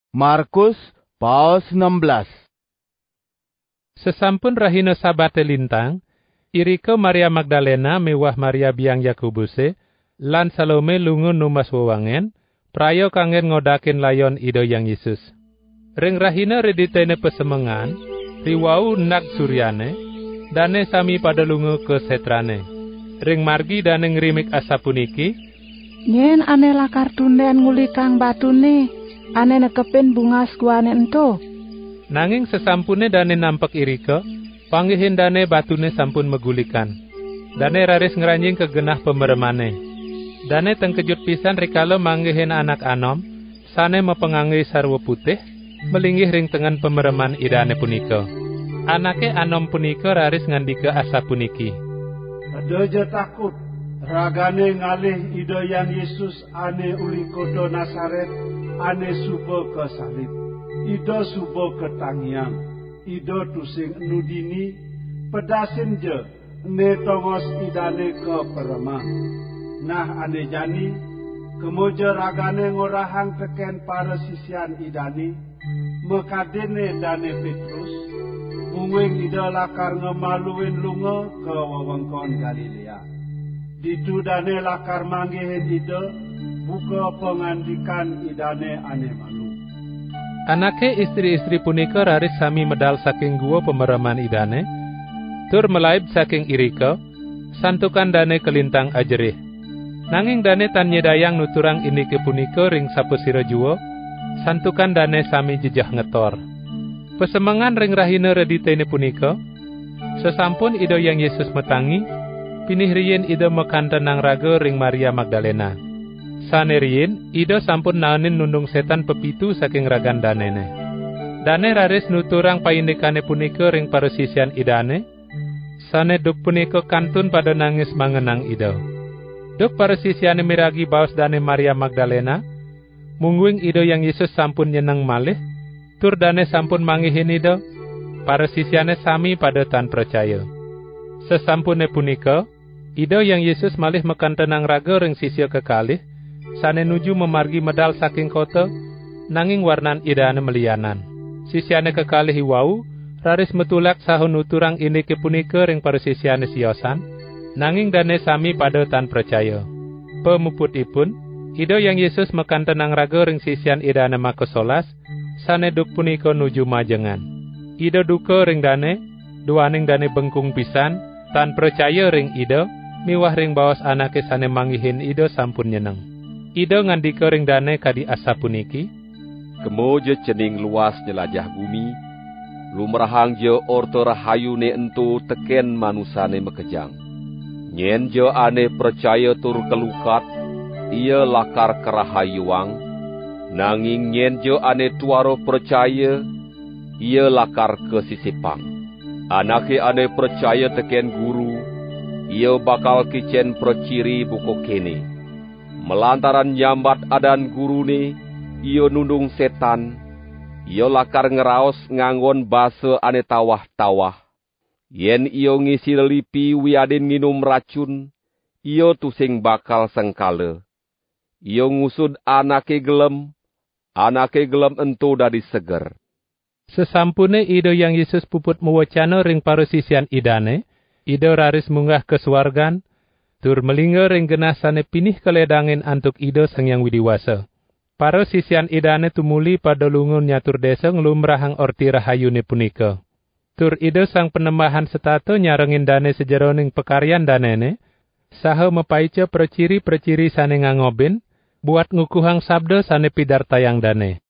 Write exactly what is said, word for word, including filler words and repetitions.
Markus paus enam belas. Sesampun rahina sabate lintang, irika Maria Magdalena mewah Maria biang Yakobuse, lan Salome lunga numas wewangen, praya kangen ngodakin layon Ida Yang Yesus. Ring rahina reditene pesemengan, riwau nag suryane, dane sami pada lunga ke setrane. Ring margi dane ngrimik asapuniki, nyen ane lakar tunden nguli kang batune, ane nekepin bunga skuane ento. Nanging sesampune dane nampak irika, panggihin dane batune sampun megulikan. Dane raris ngeranjing ke genah pemeremane. Dane tengkejut pisan rikala manggihin anak anom, sane mepenganggi sarwa putih, melinggih ring tengen pemereman idane punika. Anake anom punika raris ngandika asapuniki, Aja takut, ragane ngalih Ida Yang Yesus ane uli kodo Nasaret, ane suba ke salib. Ida suba ke tangiang, Ida tusing nudini, pedasin je, ne tongos idane ke peremang. Nah ane jani, kemoja ragane ngorahang teken para sisian idani, mekadene dane Petrus, mungwing Ida lakar ngemaluin lunga ke wewengkon Galilea. Ditu dane lakar manggihin Ida, buka pengandikan idane ane malu. Anake istri-istri punika raris sami medal saking gua pemeraman idane, tur melaib saking irika, santukan dane kelintang ajerih. Nanging dane tan nyedayang nuturang inike punika ring sapesira jua, santukan dane sami jejah ngetor. Pesemangan ring rahina reditene punika, sesampun Ida Yang Yesus metangi, pinih riyin Ida mekan tenang raga ring Maria Magdalena. Sane riyin, Ida sampun naonin nundung setan pepitu saking ragan danene. Dane raris nuturang paindikane punika ring parasisian idane, sane duk punika kantun pada nangis mangenang Ida. Duk parasisiane miragi baos dane Maria Magdalena, mungguing Ida Yang Yesus sampun nyeneng malih, tur dane sampun manggihin Ida, parasisiane sami pada tan percaya. Sesampune punika, Ida Yang Yesus malih mekan tenang raga ring sisya kekalih, sane nuju memargi medal saking kota, nanging warnan idane melianan. Sisyane kekalih iwau, raris metulak sahun nuturang inike punika ring parasisiane siosan, nanging dane sami pada tan percaya. Pemuputipun, Ida Yang Yesus mekan tenang raga ring sisyan idane makosolas, sane duk punika nuju majengan. Ida duka ring dane, duaning dane bengkung pisan, tan percaya ring Ida, miwah ring baos anake sane manggihin Ida sampun nyeneng. Ida ngandika ring dane kadi asapuniki, kemoje cening luas jelajah bumi, lumrahang je orto rahayune ento teken manusane mekejang. Nyen je ane percaya tur kelukat, ia lakar kerahayuang, nanging nyen je ane tuaro percaya, ia lakar kesisipang. Anake ane percaya teken guru, ia bakal kicen perciri buku kene. Melantaran nyambat adan gurune, ia nundung setan, ia lakar ngeraos nganggon basa ane tawah-tawah. Yen ia ngisi lelipi wiadin nginum racun, ia tusing bakal sengkala. Ia ngusud anake gelem, anake gelem ento dadi seger. Sesampune Ida Yang Yesus puput mewacana ring parasisian idane, Ida raris munggah ke suargan, tur melingga ring genah sane pinih keledangin antuk Ida Sang Yang Widiwasa. Parasisian idane tumuli pada lungun nyatur desa nglumrahang orti rahayune punika. Tur Ida sang penembahan setato nyarengin dane sejeroning pekaryan danene, saha mepaica perciri-perciri sane ngangobin, buat ngukuhang sabda sane pidartayang dane.